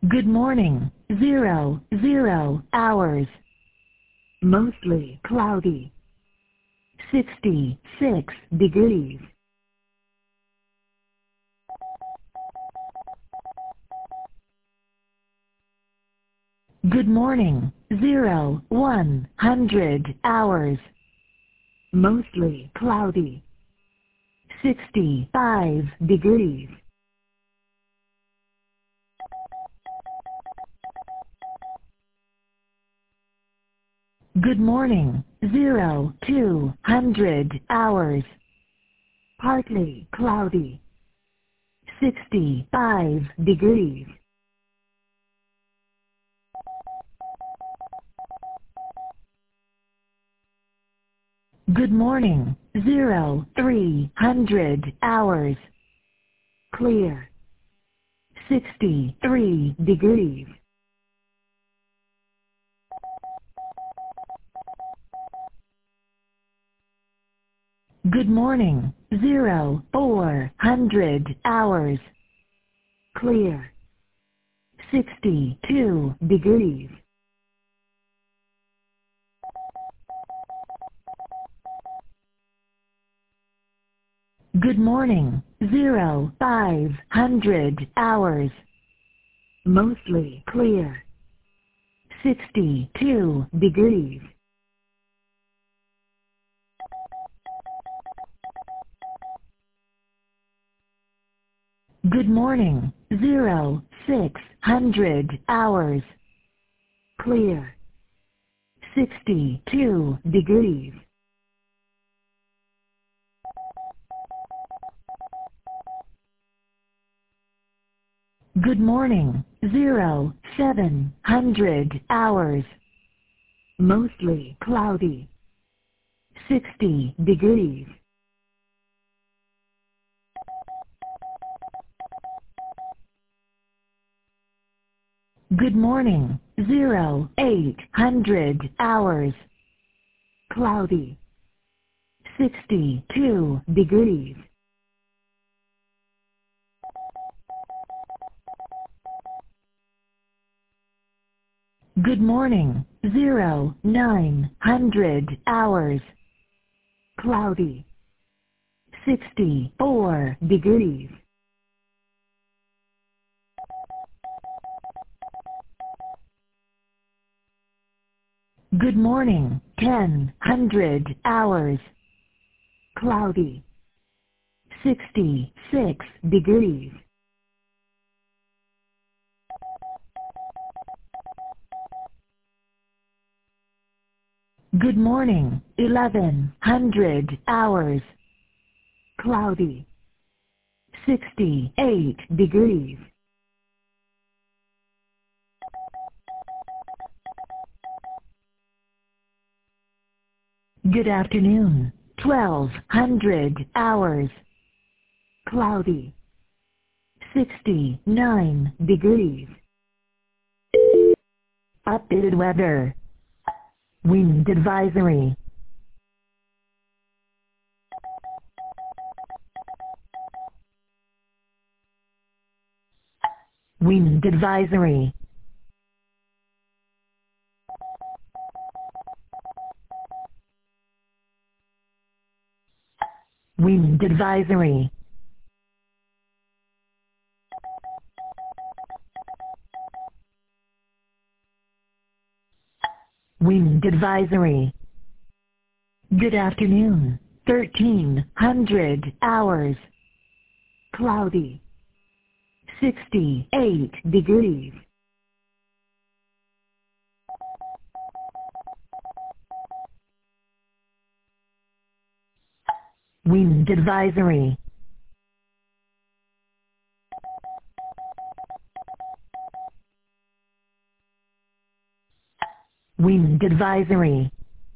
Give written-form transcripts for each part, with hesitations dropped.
Good morning, 00 hours. Mostly cloudy. 66 degrees. Good morning, 100 hours. Mostly cloudy. 65 degrees. Good morning, 200 hours. Partly cloudy. 65 degrees. Good morning, 300 hours. Clear. 63 degrees. Good morning, 400 hours. Clear. 62 degrees. Good morning, 500 hours. Mostly clear. 62 degrees. Good morning, 600 hours. Clear. 62 degrees. Good morning, 700 hours. Mostly cloudy. 60 degrees. Good morning, 800 hours. Cloudy. 62 degrees. Good morning, 900 hours. Cloudy. 64 degrees. Good morning, 1000 hours. Cloudy. 66 degrees. Good morning, 1100 hours. Cloudy. 68 degrees. Good afternoon, 1200 hours. Cloudy. 69 degrees. Updated weather. Wind advisory. Wind advisory. Wind advisory. Wind advisory. Good afternoon, 1300 hours. Cloudy. 68 degrees. Wind advisory. Wind advisory.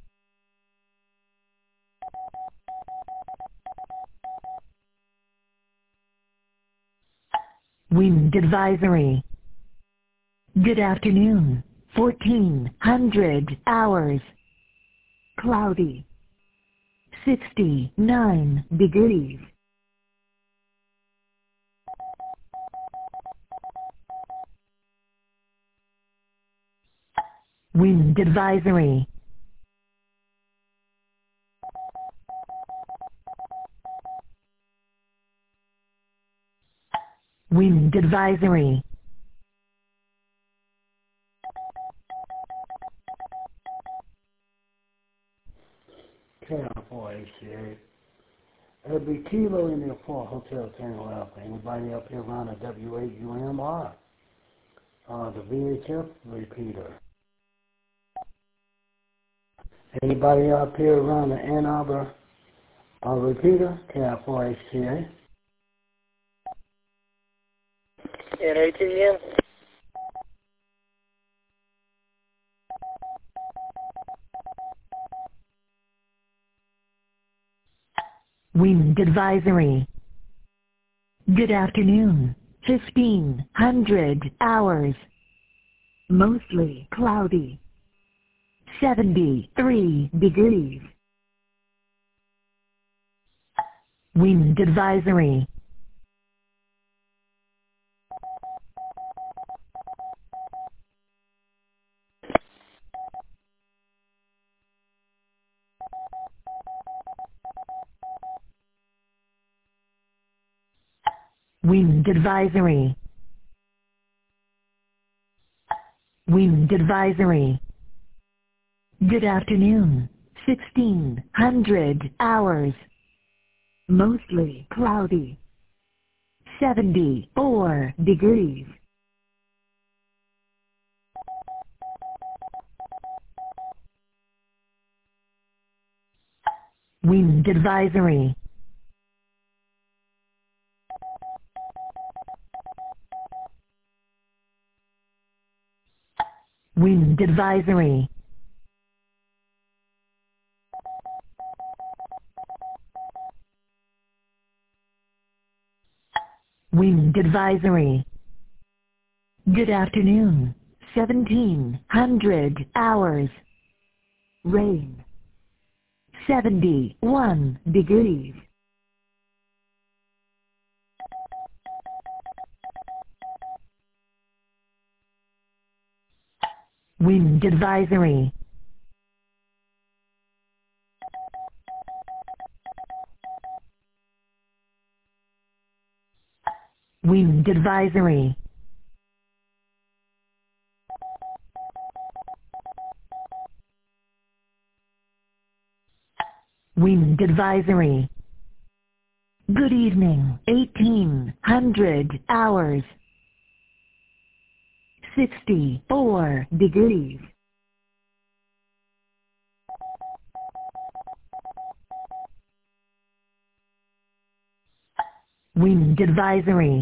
Wind advisory. Good afternoon, 1400 hours. Cloudy. 69 degrees. Wind advisory. Wind advisory. Town for HCA. It'll be Kilo in there for Hotel Tango Alpha. Anybody up here around the W8UMR? The VHF repeater. Anybody up here around the Ann Arbor repeater? Town for HCA. NATM. Wind advisory. Good afternoon. 1500 hours. Mostly cloudy. 73 degrees. Wind advisory. Wind advisory. Wind advisory. Good afternoon. 1600 hours. Mostly cloudy. 74 degrees. Wind advisory. Wind advisory. Wind advisory. Good afternoon. 1700 hours. Rain. 71 degrees. Wind advisory. Wind advisory. Wind advisory. Good evening. 1800 hours. 64 degrees. Wind advisory.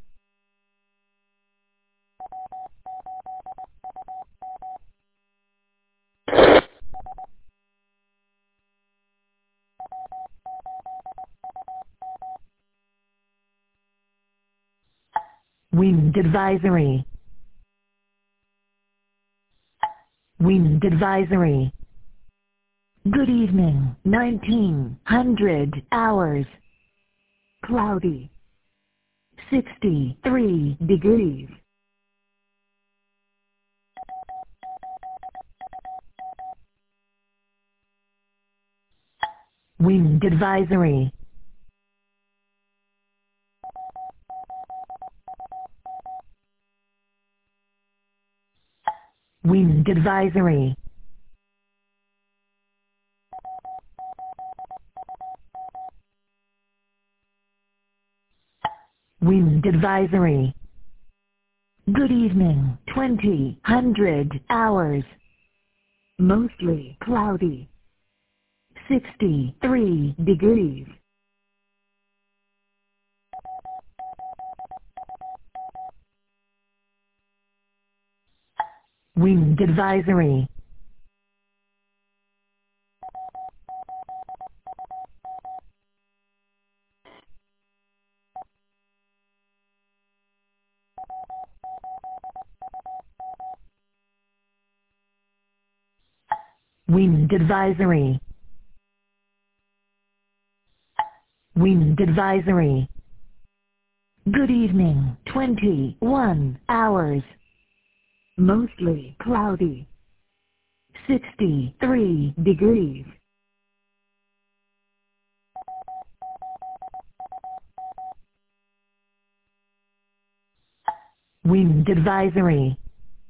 Wind advisory. Wind advisory. Good evening. 1900 hours. Cloudy. 63 degrees. Wind advisory. Wind advisory. Wind advisory. Good evening. 2000 hours. Mostly cloudy. 63 degrees. Wind advisory. Wind advisory. Wind advisory. Good evening. 21 hours. Mostly cloudy. 63 degrees. Wind advisory.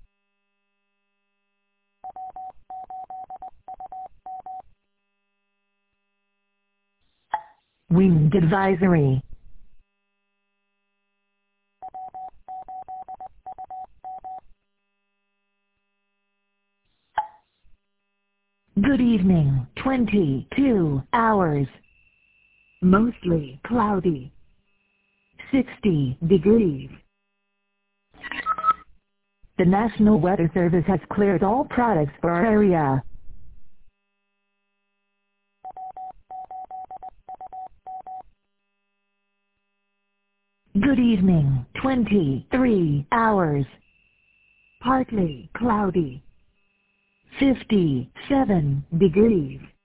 Wind advisory. Good evening, 22 hours. Mostly cloudy. 60 degrees. The National Weather Service has cleared all products for our area. Good evening, 23 hours. Partly cloudy. 57 degrees.